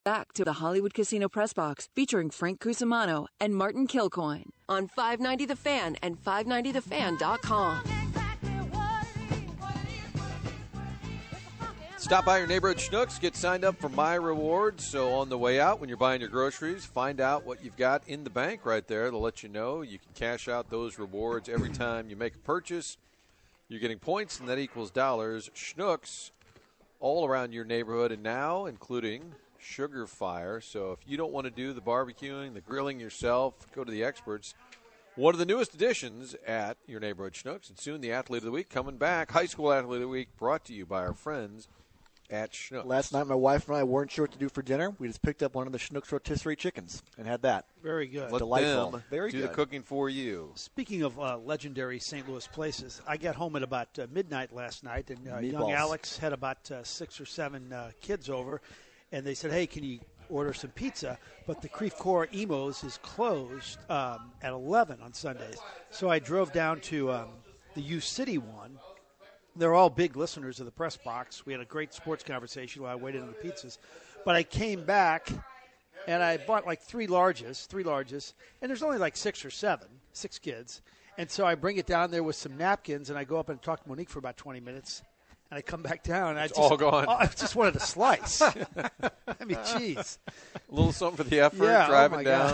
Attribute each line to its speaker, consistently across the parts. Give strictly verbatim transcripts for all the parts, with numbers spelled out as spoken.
Speaker 1: Back to the Hollywood Casino Press Box featuring Frank Cusimano and Martin Kilcoyne on five ninety The Fan and five ninety the fan dot com.
Speaker 2: Stop by your neighborhood Schnucks. Get signed up for My Rewards. So on the way out, when you're buying your groceries, find out what you've got in the bank right there. They'll let you know. You can cash out those rewards every time you make a purchase. You're getting points, and that equals dollars. Schnucks all around your neighborhood, and now including Sugar Fire. So if you don't want to do the barbecuing, the grilling yourself, go to the experts. One of the newest additions at your neighborhood Schnucks, and soon the Athlete of the Week coming back. High School Athlete of the Week brought to you by our friends at Schnucks.
Speaker 3: Last night, my wife and I weren't sure what to do for dinner. We just picked up one of the Schnucks rotisserie chickens and had that.
Speaker 4: Very good.
Speaker 2: Let
Speaker 3: Delightful.
Speaker 2: them
Speaker 3: Very
Speaker 2: do
Speaker 3: good.
Speaker 2: the cooking for you.
Speaker 4: Speaking of uh, legendary Saint Louis places, I got home at about uh, midnight last night, and uh, young
Speaker 3: Meatballs.
Speaker 4: Alex had about uh, six or seven uh, kids over, and they said, hey, can you order some pizza? But the Creve Coeur Emos is closed um, at eleven on Sundays. So I drove down to um, the U City one. They're all big listeners of the Press Box. We had a great sports conversation while I waited on the pizzas. But I came back, and I bought like three larges, three larges, and there's only like six or seven, six kids. And so I bring it down there with some napkins, and I go up and talk to Monique for about twenty minutes. And I come back down, and I
Speaker 2: It's
Speaker 4: just,
Speaker 2: all gone.
Speaker 4: I just wanted a slice. I mean, jeez.
Speaker 2: A little something for the effort,
Speaker 4: Yeah, oh
Speaker 2: driving
Speaker 4: my
Speaker 2: down.
Speaker 4: God.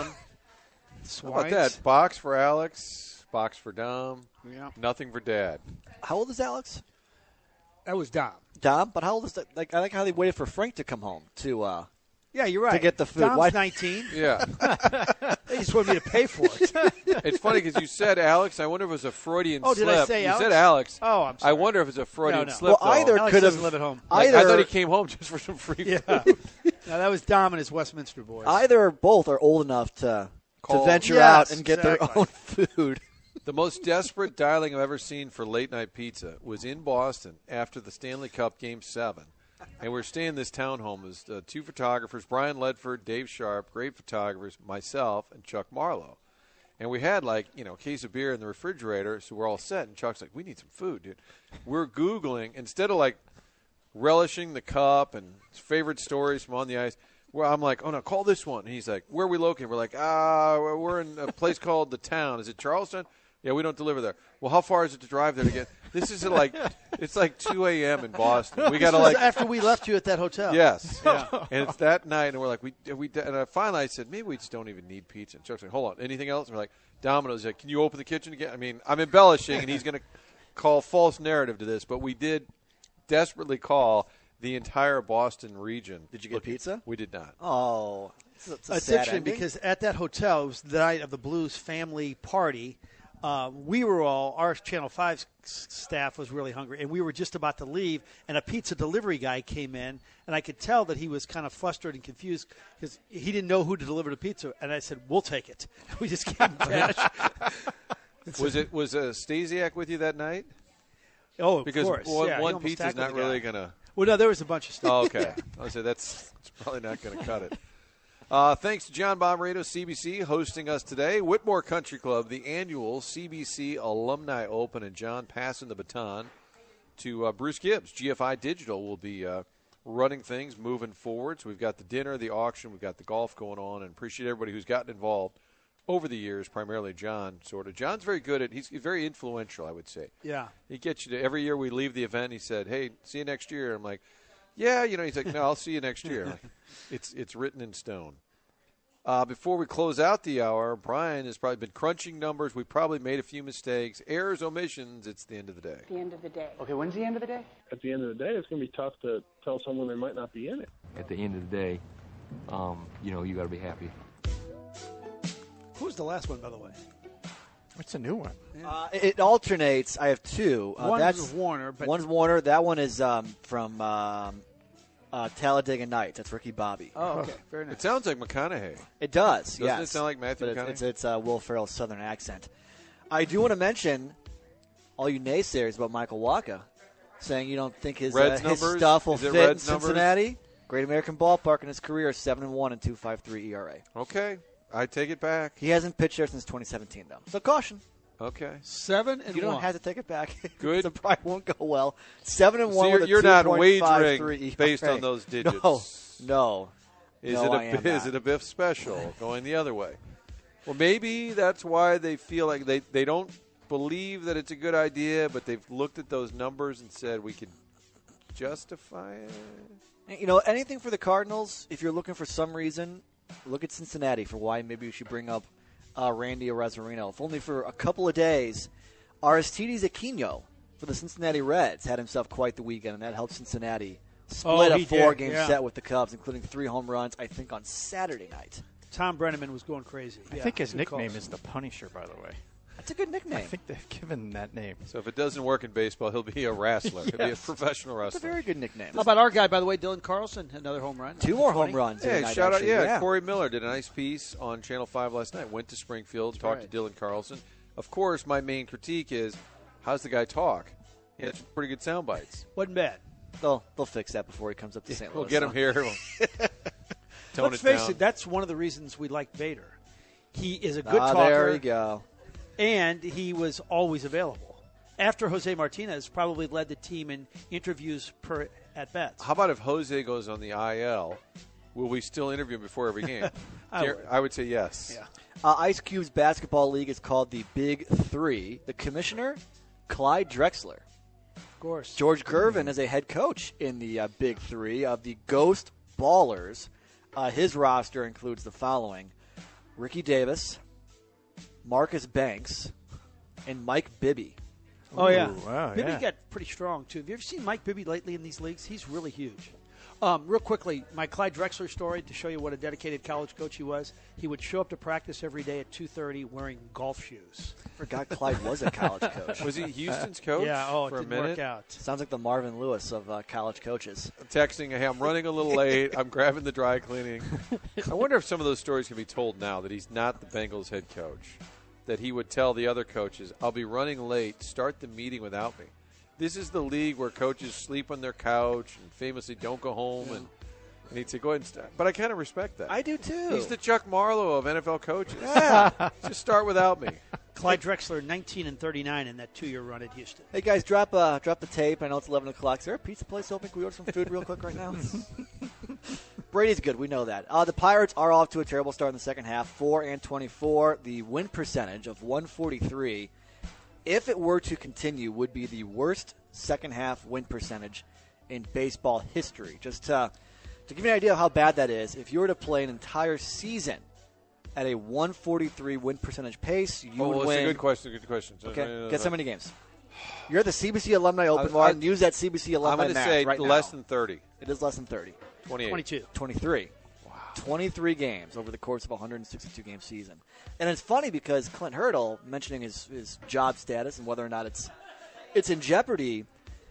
Speaker 2: How about
Speaker 4: Swines.
Speaker 2: that? Box for Alex, box for Dom,
Speaker 4: Yeah.
Speaker 2: nothing for Dad.
Speaker 3: How old is Alex?
Speaker 4: That was Dom.
Speaker 3: Dom, but how old is that? Like, I like how they waited for Frank to come home to uh,
Speaker 4: Yeah, you're right.
Speaker 3: to get the food.
Speaker 4: Dom's
Speaker 3: Why-
Speaker 4: nineteen.
Speaker 2: Yeah.
Speaker 4: They just wanted me to pay for it.
Speaker 2: It's funny because you said Alex. I wonder if it was a Freudian
Speaker 4: Oh, did
Speaker 2: slip.
Speaker 4: I say
Speaker 2: you
Speaker 4: Alex?
Speaker 2: said Alex.
Speaker 4: Oh, I'm sorry.
Speaker 2: I wonder if it's a Freudian
Speaker 4: No, no.
Speaker 2: slip.
Speaker 3: Well,
Speaker 2: though.
Speaker 3: either
Speaker 4: Alex
Speaker 3: could have
Speaker 4: doesn't live at home.
Speaker 2: Like,
Speaker 3: Either
Speaker 2: I thought he came home just for some free
Speaker 4: Yeah.
Speaker 2: food.
Speaker 4: No, that was Dom and his Westminster boys.
Speaker 3: either or both are old enough to
Speaker 2: Call.
Speaker 3: to venture
Speaker 4: Yes,
Speaker 3: out and get their
Speaker 4: exactly.
Speaker 3: own food.
Speaker 2: The most desperate dialing I've ever seen for late night pizza was in Boston after the Stanley Cup Game Seven, and we're staying in this townhome. There's uh, two photographers, Brian Ledford, Dave Sharp, great photographers, myself, and Chuck Marlowe. And we had, like, you know, a case of beer in the refrigerator, so we're all set. And Chuck's like, we need some food, dude. We're Googling. Instead of, like, relishing the cup and favorite stories from on the ice, well, I'm like, oh, no, call this one. And he's like, where are we located? We're like, ah, we're in a place called The Town. Is it Charleston? Yeah, we don't deliver there. Well, how far is it to drive there to get? This is at like, it's like two a.m. in Boston. We got to,
Speaker 4: This was
Speaker 2: like,
Speaker 4: after we left you at that hotel.
Speaker 2: yes. And it's that night, and we're like, we, we, and I finally I said, maybe we just don't even need pizza. And Chuck's like, hold on, anything else? And we're like, Domino's, like, can you open the kitchen again? I mean, I'm embellishing, and he's going to call false narrative to this, but we did desperately call the entire Boston region.
Speaker 3: Did you get
Speaker 2: looking-
Speaker 3: pizza?
Speaker 2: We did not.
Speaker 3: Oh, it's, it's a
Speaker 4: It's
Speaker 3: sad
Speaker 4: interesting
Speaker 3: ending.
Speaker 4: because at that hotel, it was the night of the Blues family party. Uh, we were all, our Channel five s- staff was really hungry, and we were just about to leave, and a pizza delivery guy came in, and I could tell that he was kind of frustrated and confused because he didn't know who to deliver the pizza. And I said, we'll take it. We just gave him cash.
Speaker 2: Was it was uh, Stasiak with you that night?
Speaker 4: Oh, of
Speaker 2: Because
Speaker 4: course.
Speaker 2: one,
Speaker 4: yeah, he
Speaker 2: one
Speaker 4: almost
Speaker 2: pizza's
Speaker 4: tackled
Speaker 2: not
Speaker 4: the guy.
Speaker 2: really going to.
Speaker 4: Well, no, there was a bunch of stuff.
Speaker 2: Oh, okay. I would say that's it's probably not going to cut it. Uh, thanks to John Bomarito, C B C, hosting us today. Whitmore Country Club, the annual C B C Alumni Open, and John passing the baton to uh, Bruce Gibbs. G F I Digital will be uh, running things moving forward. So we've got the dinner, the auction, we've got the golf going on, and appreciate everybody who's gotten involved over the years, primarily John, sort of. John's very good at, he's very influential, I would say.
Speaker 4: Yeah.
Speaker 2: He gets you to, every year we leave the event, he said, hey, see you next year. I'm like, yeah, you know, he's like, no, I'll see you next year. I'm like, it's it's written in stone. Uh, before we close out the hour, Brian has probably been crunching numbers. We probably made a few mistakes. Errors, omissions, it's the end of the day.
Speaker 5: The end of the day.
Speaker 6: Okay, when's the end of the day?
Speaker 7: At the end of the day, it's going to be tough to tell someone they might not be in it.
Speaker 8: At the end of the day, um, you know, you got to be happy.
Speaker 4: Who's the last one, by the way?
Speaker 9: It's a new one.
Speaker 3: Uh, it, it alternates. I have two. Uh,
Speaker 4: One
Speaker 3: that's
Speaker 4: was Warner, but
Speaker 3: one's Warner. That one is um, from um, uh, Talladega Nights. That's Ricky Bobby.
Speaker 4: oh, okay, very nice.
Speaker 2: It sounds like McConaughey.
Speaker 3: It does.
Speaker 2: Doesn't
Speaker 3: yes.
Speaker 2: it sound like Matthew
Speaker 3: But
Speaker 2: McConaughey?
Speaker 3: It's it's, it's uh, Will Ferrell's Southern accent. I do want to mention all you naysayers about Michael Wacha, saying you don't think his, uh,
Speaker 2: Reds
Speaker 3: his
Speaker 2: numbers?
Speaker 3: stuff will
Speaker 2: Is it
Speaker 3: fit in
Speaker 2: Reds numbers?
Speaker 3: Cincinnati. Great American Ballpark in his career, seven and one and two five three E R A.
Speaker 2: Okay, I take it back.
Speaker 3: He hasn't pitched there since twenty seventeen, though. So caution.
Speaker 2: Okay.
Speaker 4: Seven and
Speaker 3: You don't
Speaker 4: one.
Speaker 3: have to take it back.
Speaker 2: Good.
Speaker 3: The probably won't go well. Seven and
Speaker 2: So
Speaker 3: one
Speaker 2: you're,
Speaker 3: with a
Speaker 2: you're not
Speaker 3: two point five three
Speaker 2: wagering
Speaker 3: E R A.
Speaker 2: based on those digits.
Speaker 3: No, no.
Speaker 2: Is
Speaker 3: No,
Speaker 2: it
Speaker 3: I
Speaker 2: a
Speaker 3: am
Speaker 2: is
Speaker 3: not.
Speaker 2: it a Biff special going the other way? Well, maybe that's why they feel like they, they don't believe that it's a good idea, but they've looked at those numbers and said we could justify it.
Speaker 3: You know, anything for the Cardinals, if you're looking for some reason, look at Cincinnati for why maybe we should bring up uh, Randy Arozareno. If only for a couple of days, Aristides Aquino for the Cincinnati Reds had himself quite the weekend, and that helped Cincinnati split
Speaker 4: Oh,
Speaker 3: a
Speaker 4: he did,
Speaker 3: four-game
Speaker 4: yeah.
Speaker 3: set with the Cubs, including three home runs, I think, on Saturday night.
Speaker 4: Tom Brenneman was going crazy.
Speaker 9: I
Speaker 4: Yeah,
Speaker 9: think his
Speaker 4: good
Speaker 9: nickname
Speaker 4: calls.
Speaker 9: is the Punisher, by the way.
Speaker 3: That's a good nickname.
Speaker 9: I think they've given that name.
Speaker 2: So if it doesn't work in baseball, he'll be a wrestler. He'll be a
Speaker 3: Yes.
Speaker 2: professional
Speaker 3: That's a
Speaker 2: wrestler.
Speaker 3: very good nickname.
Speaker 4: How about our guy, by the way, Dylan Carlson, another home run.
Speaker 3: Two more
Speaker 4: twenty.
Speaker 3: home runs. in the
Speaker 2: Yeah,
Speaker 3: night,
Speaker 2: shout out.
Speaker 3: actually.
Speaker 2: Yeah, Corey Miller did a nice piece on Channel five last night. Went to Springfield, talked
Speaker 4: right.
Speaker 2: to Dylan Carlson. Of course, my main critique is, how's the guy talk? He has pretty good sound bites.
Speaker 4: Wasn't bad.
Speaker 3: They'll, they'll fix that before he comes up to Saint
Speaker 2: We'll
Speaker 3: Louis.
Speaker 2: get him
Speaker 3: so.
Speaker 2: here. We'll tone
Speaker 4: Let's
Speaker 2: it
Speaker 4: face
Speaker 2: down.
Speaker 4: it, that's one of the reasons we like Bader. He is a good
Speaker 3: Ah,
Speaker 4: talker.
Speaker 3: there you go.
Speaker 4: And he was always available. After Jose Martinez probably led the team in interviews per at bats.
Speaker 2: How about if Jose goes on the I L? Will we still interview him before every game?
Speaker 4: I
Speaker 2: Dar-
Speaker 4: would.
Speaker 2: I would say yes.
Speaker 4: Yeah.
Speaker 3: Uh, Ice Cube's basketball league is called the Big Three. The commissioner, Clyde Drexler.
Speaker 4: Of course.
Speaker 3: George Gervin is a head coach in the uh, Big Three of the Ghost Ballers. Uh, his roster includes the following: Ricky Davis, Marcus Banks, and Mike Bibby.
Speaker 4: Oh, yeah.
Speaker 9: Ooh, wow,
Speaker 4: Bibby
Speaker 9: yeah.
Speaker 4: got pretty strong, too. Have you ever seen Mike Bibby lately in these leagues? He's really huge. Um, real quickly, my Clyde Drexler story to show you what a dedicated college coach he was. He would show up to practice every day at two thirty wearing golf shoes.
Speaker 3: Forgot Clyde was a college coach.
Speaker 2: Was he Houston's coach
Speaker 4: yeah, oh, it
Speaker 2: for a
Speaker 4: didn't
Speaker 2: minute?
Speaker 4: work out.
Speaker 3: Sounds like the Marvin Lewis of uh, college coaches.
Speaker 2: Texting, hey, I'm running a little late. I'm grabbing the dry cleaning. I wonder if some of those stories can be told now that he's not the Bengals head coach. That he would tell the other coaches, I'll be running late. Start the meeting without me. This is the league where coaches sleep on their couch and famously don't go home. And, and he'd say, go ahead and start. But I kind of respect that.
Speaker 3: I do too.
Speaker 2: He's the Chuck Marlowe of N F L coaches. Just start without me.
Speaker 4: Clyde Drexler, nineteen and thirty-nine in that two-year run at Houston.
Speaker 3: Hey guys, drop uh, drop the tape. I know it's eleven o'clock. Is there a pizza place open? Can we order some food real quick right now? Brady's good. We know that. Uh, the Pirates are off to a terrible start in the second half, four and twenty-four. The win percentage of one forty-three, if it were to continue, would be the worst second half win percentage in baseball history. Just to, to give you an idea of how bad that is, if you were to play an entire season at a one forty-three win percentage pace, you
Speaker 2: Oh,
Speaker 3: would
Speaker 2: well, that's
Speaker 3: win.
Speaker 2: a good question. Good question.
Speaker 3: Okay, guess how many games? You're at the C B C Alumni Open,
Speaker 2: I-
Speaker 3: Martin.
Speaker 2: I-
Speaker 3: Use that C B C
Speaker 2: I'm
Speaker 3: Alumni
Speaker 2: going to
Speaker 3: math
Speaker 2: say
Speaker 3: right
Speaker 2: less
Speaker 3: now.
Speaker 2: than thirty.
Speaker 3: It is less than thirty.
Speaker 2: twenty-eight.
Speaker 4: twenty-two.
Speaker 3: twenty-three. Wow. twenty-three games over the course of a one hundred sixty-two game season. And it's funny because Clint Hurdle, mentioning his, his job status and whether or not it's it's in jeopardy,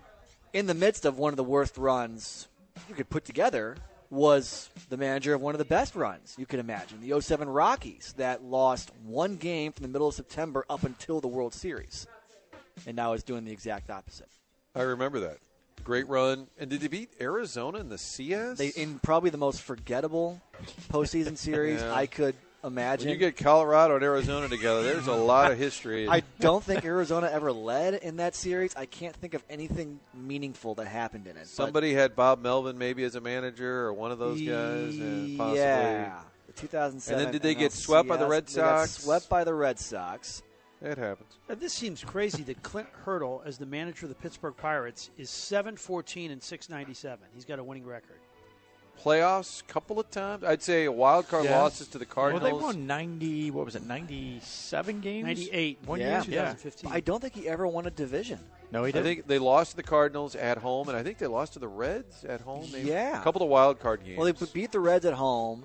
Speaker 3: in the midst of one of the worst runs you could put together, was the manager of one of the best runs you could imagine, the oh seven Rockies, that lost one game from the middle of September up until the World Series, and now is doing the exact opposite.
Speaker 2: I remember that. Great run. And did they beat Arizona in the C S?
Speaker 3: They in probably the most forgettable postseason series
Speaker 2: Yeah.
Speaker 3: I could imagine.
Speaker 2: When you get Colorado and Arizona together, there's a lot of history.
Speaker 3: I don't think Arizona ever led in that series. I can't think of anything meaningful that happened in it. but-
Speaker 2: Somebody had Bob Melvin maybe as a manager or one of those guys. And possibly.
Speaker 3: Yeah, the two thousand seven.
Speaker 2: And then did they
Speaker 3: N L
Speaker 2: get swept by the
Speaker 3: C S.
Speaker 2: Red
Speaker 3: They got
Speaker 2: Sox?
Speaker 3: swept by the Red Sox.
Speaker 2: It happens.
Speaker 4: Now, this seems crazy that Clint Hurdle, as the manager of the Pittsburgh Pirates, is seven fourteen and six ninety-seven. He's got a winning record.
Speaker 2: Playoffs, couple of times. I'd say a wild card
Speaker 9: Yeah.
Speaker 2: losses to the
Speaker 9: Well,
Speaker 2: Cardinals.
Speaker 9: they won ninety. What was it? Ninety-seven games.
Speaker 4: ninety-eight.
Speaker 9: One
Speaker 3: Yeah.
Speaker 9: year. Yeah.
Speaker 4: twenty fifteen.
Speaker 3: I don't think he ever won a division.
Speaker 9: No, he
Speaker 2: I
Speaker 9: didn't.
Speaker 2: think they lost to the Cardinals at home, and I think they lost to the Reds at home. Maybe.
Speaker 3: Yeah.
Speaker 2: A couple of wild card games.
Speaker 3: Well, they beat the Reds at home,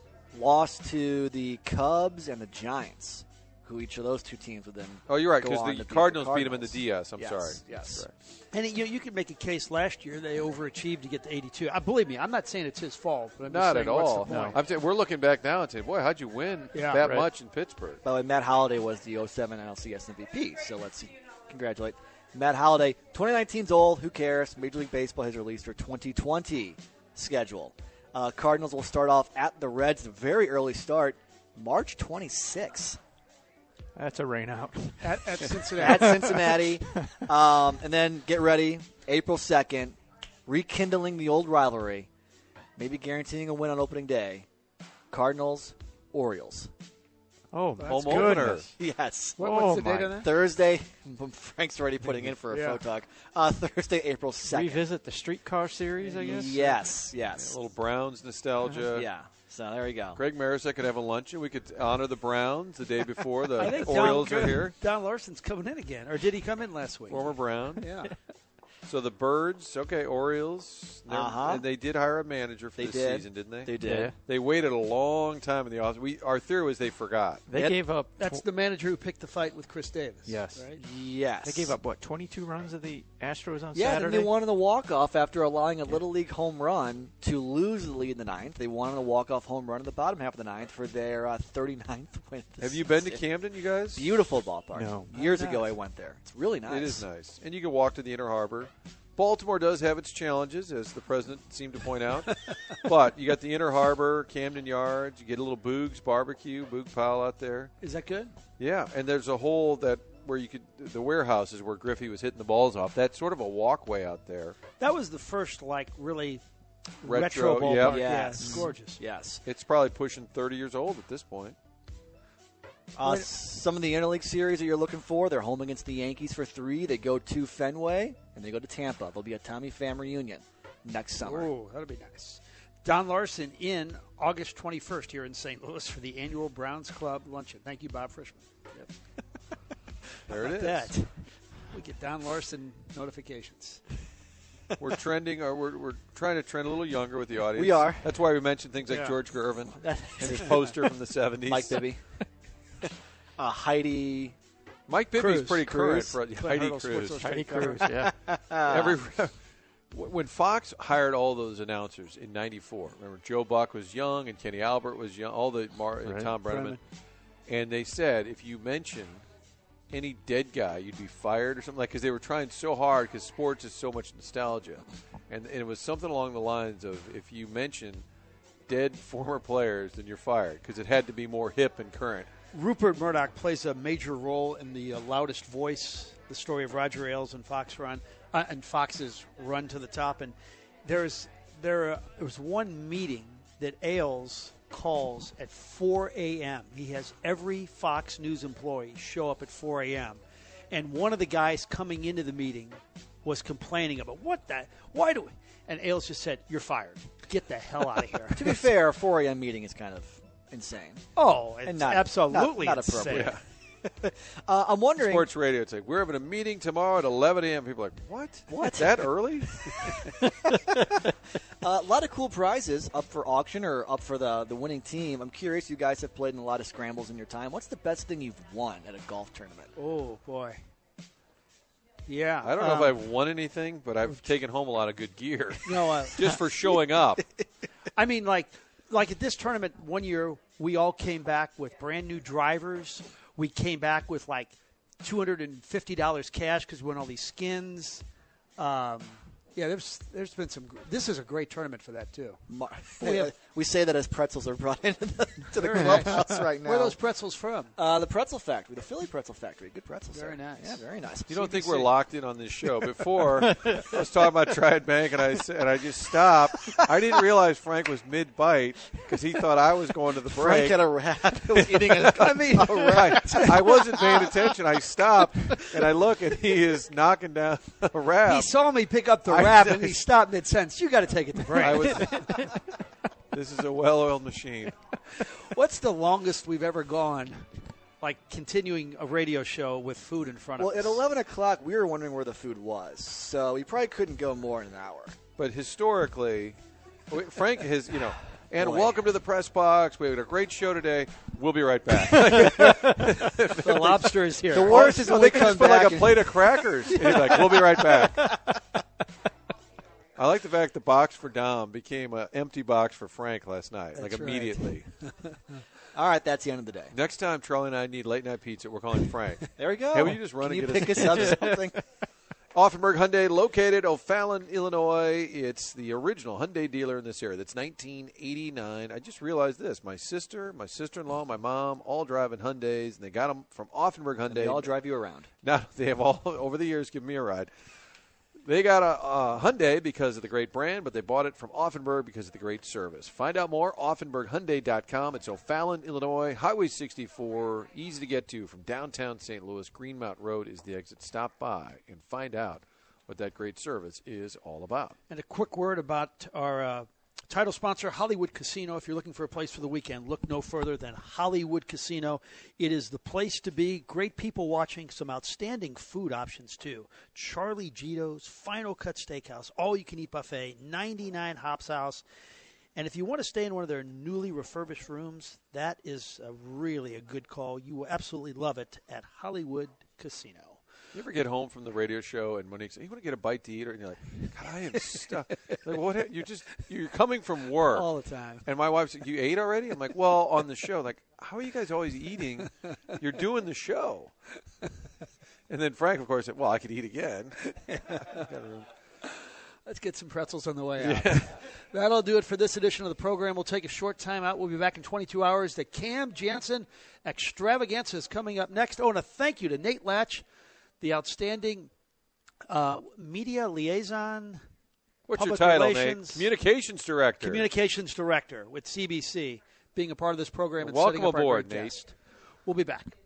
Speaker 3: lost to the Cubs and the Giants, who each of those two teams would then.
Speaker 2: Oh, you're right,
Speaker 3: go
Speaker 2: because
Speaker 3: on
Speaker 2: the
Speaker 3: to beat
Speaker 2: Cardinals,
Speaker 3: the
Speaker 2: beat them in the
Speaker 3: Cardinals.
Speaker 2: D S. I'm
Speaker 3: Yes,
Speaker 2: sorry.
Speaker 3: yes.
Speaker 2: That's
Speaker 4: And you, you could make a case last year they overachieved to get to eighty-two. I believe me, I'm not saying it's his fault, but I'm just
Speaker 2: Not
Speaker 4: saying
Speaker 2: at
Speaker 4: what's
Speaker 2: all.
Speaker 4: the point?
Speaker 2: I'm saying we're looking back now and saying, boy, how'd you win
Speaker 4: Yeah,
Speaker 2: that
Speaker 9: right.
Speaker 2: much in Pittsburgh?
Speaker 3: By the way, Matt Holliday was the oh seven N L C S M V P, so let's congratulate Matt Holliday. twenty nineteen's old. Who cares? Major League Baseball has released their twenty twenty schedule. Uh, Cardinals will start off at the Reds, a very early start, March twenty-sixth.
Speaker 9: That's a rain out.
Speaker 4: At, at Cincinnati.
Speaker 3: At Cincinnati. Um, and then get ready, April second, rekindling the old rivalry maybe guaranteeing a win on opening day. Cardinals, Orioles.
Speaker 9: Oh,
Speaker 2: Home
Speaker 9: my
Speaker 2: opener.
Speaker 9: goodness.
Speaker 3: Yes.
Speaker 4: What,
Speaker 9: Oh,
Speaker 4: what's the
Speaker 9: my.
Speaker 4: date on that?
Speaker 3: Thursday. Frank's already putting in for a
Speaker 4: Yeah.
Speaker 3: phone talk. Uh, Thursday, April second.
Speaker 9: Revisit the streetcar series, I guess?
Speaker 3: Yes,
Speaker 2: A
Speaker 3: yes.
Speaker 2: little Browns nostalgia.
Speaker 3: Yeah. So there you go.
Speaker 2: Greg Marisek could have a luncheon. We could honor the Browns the day before the
Speaker 4: I think
Speaker 2: Orioles
Speaker 4: Don,
Speaker 2: are here.
Speaker 4: Don Larson's coming in again, or did he come in last week?
Speaker 2: Former Brown.
Speaker 4: Yeah.
Speaker 2: So the Birds, okay, Orioles. They're-
Speaker 3: Uh-huh.
Speaker 2: And they did hire a manager for
Speaker 3: They
Speaker 2: this
Speaker 3: did.
Speaker 2: season, didn't they?
Speaker 3: They did.
Speaker 9: Yeah.
Speaker 2: They waited a long time in the office. We our theory was they forgot.
Speaker 9: They
Speaker 3: Yep.
Speaker 9: gave up.
Speaker 4: That's
Speaker 9: tw-
Speaker 4: the manager who picked the fight with Chris Davis.
Speaker 9: Yes.
Speaker 4: Right?
Speaker 3: Yes.
Speaker 9: They gave up, what, twenty-two runs of the Astros on
Speaker 3: Yeah,
Speaker 9: Saturday?
Speaker 3: then they won in the walk-off after allowing a Little League home run to lose the lead in the ninth. They won in a walk-off home run in the bottom half of the ninth for their uh, thirty-ninth win. of the
Speaker 2: Have you been to
Speaker 3: season.
Speaker 2: Camden, you guys?
Speaker 3: Beautiful ballpark.
Speaker 9: No.
Speaker 3: Years
Speaker 4: Nice.
Speaker 3: ago I went there. It's really nice.
Speaker 2: It is nice. And you can walk to the Inner Harbor. Baltimore does have its challenges, as the president seemed to point out. But you got the Inner Harbor, Camden Yards. You get a little Boog's barbecue, Boog Pile out there.
Speaker 4: Is that good?
Speaker 2: Yeah, and there's a hole that where you could the warehouses where Griffey was hitting the balls off. That's sort of a walkway out there.
Speaker 4: That was the first, like, really
Speaker 2: Retro,
Speaker 4: retro,
Speaker 2: yep.
Speaker 4: ballpark. Yeah,
Speaker 3: Yes.
Speaker 4: it's gorgeous.
Speaker 3: Yes.
Speaker 2: It's probably pushing thirty years old at this point.
Speaker 3: Uh, some of the interleague series that you're looking for, they're home against the Yankees for three. They go to Fenway, and they go to Tampa. There'll be a Tommy Pham reunion next summer.
Speaker 4: Oh, that'll be nice. Don Larson in August twenty-first here in Saint Louis for the annual Browns Club luncheon. Thank you, Bob Frischman. Yep.
Speaker 2: There it is.
Speaker 4: That. We get Don Larson notifications.
Speaker 2: We're trending, or we're, we're trying to trend a little younger with the audience.
Speaker 3: We are.
Speaker 2: That's why we mentioned things like
Speaker 4: Yeah.
Speaker 2: George Gervin and his poster from the seventies.
Speaker 3: Mike Bibby. uh, Heidi.
Speaker 2: Mike Bibby's
Speaker 4: Cruz.
Speaker 2: pretty current.
Speaker 3: Cruz.
Speaker 2: For,
Speaker 4: Clint
Speaker 2: Heidi
Speaker 4: Hurdle, Sports
Speaker 2: Cruz.
Speaker 9: Heidi
Speaker 4: Illustrated
Speaker 9: Cruz, yeah.
Speaker 2: Every when Fox hired all those announcers in ninety-four, remember Joe Buck was young and Kenny Albert was young, all the Mar- and
Speaker 9: Right.
Speaker 2: Tom Brenneman, and they said if you mention any dead guy, you'd be fired or something like because they were trying so hard because sports is so much nostalgia, and, and it was something along the lines of if you mention dead former players, then you're fired because it had to be more hip and current.
Speaker 4: Rupert Murdoch plays a major role in the uh, Loudest Voice, the story of Roger Ailes and Fox Run, uh, and Fox's run to the top. And there's there, uh, there was one meeting that Ailes calls at four a.m. He has every Fox News employee show up at four a.m. And one of the guys coming into the meeting was complaining about what that, why do we? And Ailes just said, "You're fired. Get the hell out of here."
Speaker 3: To be fair, a four a.m. meeting is kind of insane.
Speaker 4: Oh, it's
Speaker 3: And not-
Speaker 4: absolutely
Speaker 3: not- not
Speaker 4: insane.
Speaker 3: appropriate. Uh, I'm wondering.
Speaker 2: Sports radio, it's like we're having a meeting tomorrow at eleven a.m. People are like, what?
Speaker 3: What?
Speaker 2: That early?
Speaker 3: Uh, a lot of cool prizes up for auction or up for the, the winning team. I'm curious, you guys have played in a lot of scrambles in your time. What's the best thing you've won at a golf tournament?
Speaker 4: Oh boy. Yeah.
Speaker 2: I don't know
Speaker 4: um,
Speaker 2: if I've won anything, but I've taken home a lot of good gear
Speaker 4: No, uh,
Speaker 2: just for showing up.
Speaker 4: I mean, like, like at this tournament one year, we all came back with brand new drivers. We came back with like two hundred and fifty dollars cash because we won all these skins. Um, yeah, there's there's been some. gr- This is a great tournament for that too.
Speaker 3: Mar-
Speaker 4: We have-
Speaker 3: we say that as pretzels are brought into the, to the
Speaker 4: Very nice.
Speaker 3: clubhouse right now.
Speaker 4: Where are those pretzels from?
Speaker 3: uh, the Pretzel Factory, the Philly Pretzel Factory. Good pretzels.
Speaker 4: Very
Speaker 3: there.
Speaker 4: nice.
Speaker 3: Yeah, very nice.
Speaker 2: You don't think we're locked in on this show? Before, I was talking about Triad Bank, and I said, and I just stopped. I didn't realize Frank was mid-bite because he thought I was going to the break.
Speaker 3: Frank had a rat. He was eating a, I mean, a rat.
Speaker 2: I, I wasn't paying attention. I stopped, and I look, and he is knocking down a wrap.
Speaker 4: He saw me pick up the
Speaker 2: I-
Speaker 4: wrap and he stopped mid sentence. You got to take it to break.
Speaker 2: I was, this is a well-oiled machine.
Speaker 4: What's the longest we've ever gone, like continuing a radio show with food in front
Speaker 3: Well,
Speaker 4: of us?
Speaker 3: at eleven o'clock, we were wondering where the food was, so we probably couldn't go more than an hour.
Speaker 2: But historically, Frank has, you know, and
Speaker 3: Boy.
Speaker 2: welcome to the press box. We had a great show today. We'll be right back.
Speaker 4: The lobster is here.
Speaker 3: The worst is
Speaker 2: Well,
Speaker 3: when
Speaker 2: they
Speaker 3: we
Speaker 2: could
Speaker 3: come
Speaker 2: just put like
Speaker 3: back
Speaker 2: a
Speaker 3: and-
Speaker 2: plate of crackers. And he's like, we'll be right back. I like the fact the box for Dom became an empty box for Frank last night, like
Speaker 4: That's right.
Speaker 2: immediately.
Speaker 3: All right, that's the end of the day.
Speaker 2: Next time Charlie and I need late night pizza, we're calling Frank.
Speaker 3: There we go.
Speaker 2: Hey, will you just run
Speaker 3: Can
Speaker 2: and
Speaker 3: you
Speaker 2: get
Speaker 3: pick
Speaker 2: us-
Speaker 3: us up something?
Speaker 2: Offenburg Hyundai, located O'Fallon, Illinois. It's the original Hyundai dealer in this area. That's nineteen eighty-nine. I just realized this. My sister, my sister-in-law, my mom, all driving Hyundais, and they got them from Offenburg Hyundai.
Speaker 3: They all drive you around.
Speaker 2: Now they have all over the years given me a ride. They got a, a Hyundai because of the great brand, but they bought it from Offenburg because of the great service. Find out more, Offenburg Hyundai dot com. It's O'Fallon, Illinois, Highway sixty-four, easy to get to from downtown Saint Louis. Greenmount Road is the exit. Stop by and find out what that great service is all about.
Speaker 4: And a quick word about our uh, title sponsor, Hollywood Casino. If you're looking for a place for the weekend, look no further than Hollywood Casino. It is the place to be. Great people watching, some outstanding food options, too. Charlie Gito's, Final Cut Steakhouse, all-you-can-eat buffet, ninety-nine Hops House. And if you want to stay in one of their newly refurbished rooms, that is a really a good call. You will absolutely love it at Hollywood Casino.
Speaker 2: You ever get home from the radio show and Monique says, "You want to get a bite to eat?" And you're like, "God, I am stuck." Like, what? You're just you're coming from work
Speaker 4: all the time.
Speaker 2: And my wife said, "You ate already?" I'm like, "Well, on the show." Like, how are you guys always eating? You're doing the show. And then Frank, of course, said, "Well, I could eat again."
Speaker 4: Let's get some pretzels on the way out. Yeah. That'll do it for this edition of the program. We'll take a short time out. We'll be back in twenty-two hours. The Cam Jansen Extravaganza is coming up next. Oh, and a thank you to Nate Latch, the outstanding uh, media liaison.
Speaker 2: What's your title,
Speaker 4: relations,
Speaker 2: Nate? Communications Director.
Speaker 4: Communications Director with C B C, being a part of this program and
Speaker 2: Welcome
Speaker 4: setting up
Speaker 2: aboard,
Speaker 4: our great
Speaker 2: Nate.
Speaker 4: guest. We'll be back.